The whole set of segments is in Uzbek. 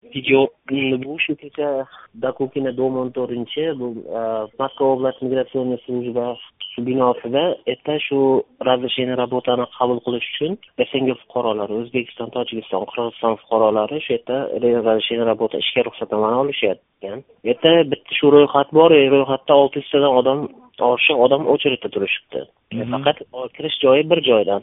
Video bu shu kecha Dakukina dom 14-chi bu Moskva oblast migratsion служба binosida shu razрешение работani qabul qilish uchun Yasangi fuqarolar, O'zbekiston, Tojikiston, Qirg'iziston fuqarolari shu yerda razрешение работа ishga ruxsatnomani olishyapti. Bitta shu ro'yxat bor, ro'yxatda 600 tadan oshiq odam очередda turishibdi. Faqat kirish joyi bir joydan.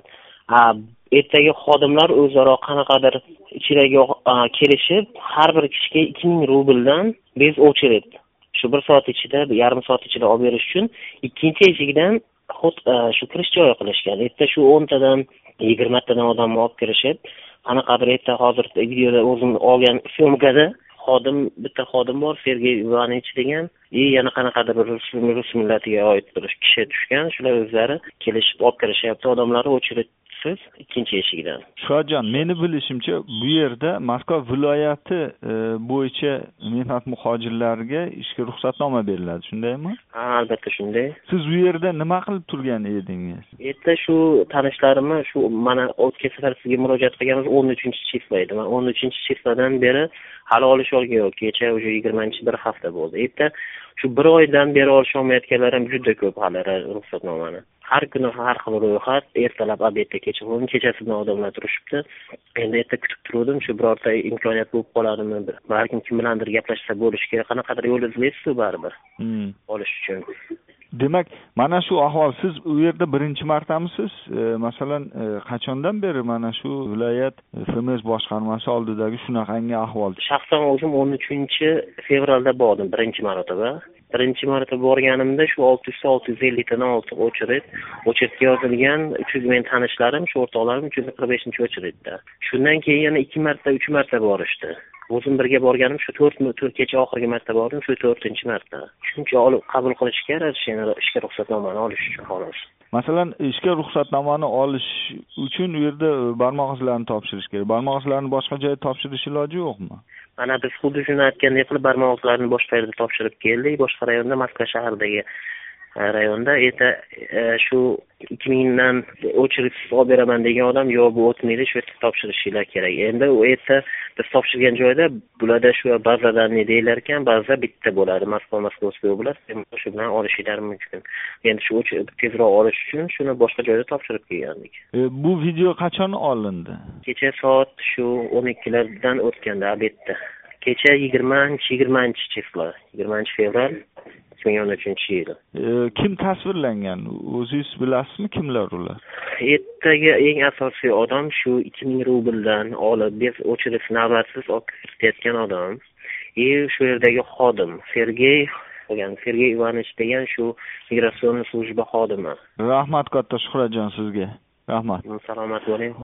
Ertaga xodimlar o'zaro qanaqadir ichidagi kelishib, har bir kishiga 2000 rubldan bez очередь. Shu 1 soat ichida, yarim soat ichida olib berish uchun ikkinchi eshikdan shu kirish joyi qilishgan. Erta shu 10 tadan 20 tadan odamni olib kirishib, qanaqadir erta hozir videoda o'zim olgan syomkada bitta xodim bor, Sergey Ivanich degan, yana qanaqadir rus millatiga oid bir kishi tushgan. Shular o'zlari kelishib olib kirishyapti odamlarni очередsiz ikkinchi eshikdan. Shohjon, meni bilishimcha bu yerda Moskva viloyati bo'yicha mehnat muhojirlariga ishga ruxsatnoma beriladi, shundaymi? Albatta shunday. Siz u yerda nima qilib turgan edingiz? Erta shu tanishlarimni shu mana o'tgan safar sizga murojaat qilganimiz 13-chifla edi. Men 13-chifladan beri hali olish olgan yo'q. Kecha o'sha 20-chi bir hafta bo'ldi. Erta shu bir oydan beri olish olmayotganlar ham juda ko'p hali ruxsatnomani. Har kuni har xil ro'yxat, ertalab obedda kechasidan odamlar turishibdi. Endi erta kutib turdim, shu birorta imkoniyat bo'lib qoladimi, balkim kim bilandir gaplashsa bo'lishi kerak. Qanaqadir yo'l izlaysiz baribir. Olish uchun. Demak, mana shu ahvol, siz u yerda birinchi martamisiz? Masalan, qachondan beri mana shu viloyat FMS boshqarmasi oldidagi shunaqangi ahvol? Shaxsan o'zim 13-fevralda bordim birinchi marotaba. Birinchi marotaba borganimda shu 600-650 tadan ortiq очередga yozilgan 300 men tanishlarim, shu o'rtoqlarim 345-очередda. Shundan keyin yana 2 marta, 3 marta borishdi. O'zim birga borganim shu 4 kecha oxirgi marta bordim, shu 4-marta. Shuncha olib qabul qilishga ishga ruxsatnomani olish uchun xolos. Masalan, ishga ruxsatnomani olish uchun u yerda barmoq izlarini topshirish kerak. Barmoq izlarini boshqa joyda topshirish iloji yo'qmi? Mana biz xuddi shuni aytgandek qilib barmoq izlarini boshqa yerda topshirib keldik. Boshqa rayonda, Moskva shahridagi rayonda shu 2000 dan очередь olib beraman degan odam yo'q, bu o'tmaydi, shu yerda topshirishinglar kerak. Endi u yerda biz topshirgan joyda bularda shu bazadan ne deylar ekan, baza bitta bo'ladi, Moskva oblast, shu bilan olishinglar mumkin. Endi shu tezroq olish uchun shuni boshqa joyda topshirib kelgandik. Bu video qachon olindi? Kecha soat shu 12lardan o'tganda obedda. Kecha 20-fevral 2013-yil. Kim tasvirlangan? O'zingiz bilasizmi kimlar ular? Ertaga eng asosiy odam shu 2000 rubldan olib, bez очередь navbatsiz olib kiritayotgan odam. Shu yerdagi xodim, Sergey Ivanich degan shu migratsion служба xodimi. Rahmat katta Shuhratjon sizga. Rahmat. Salomat bo'ling.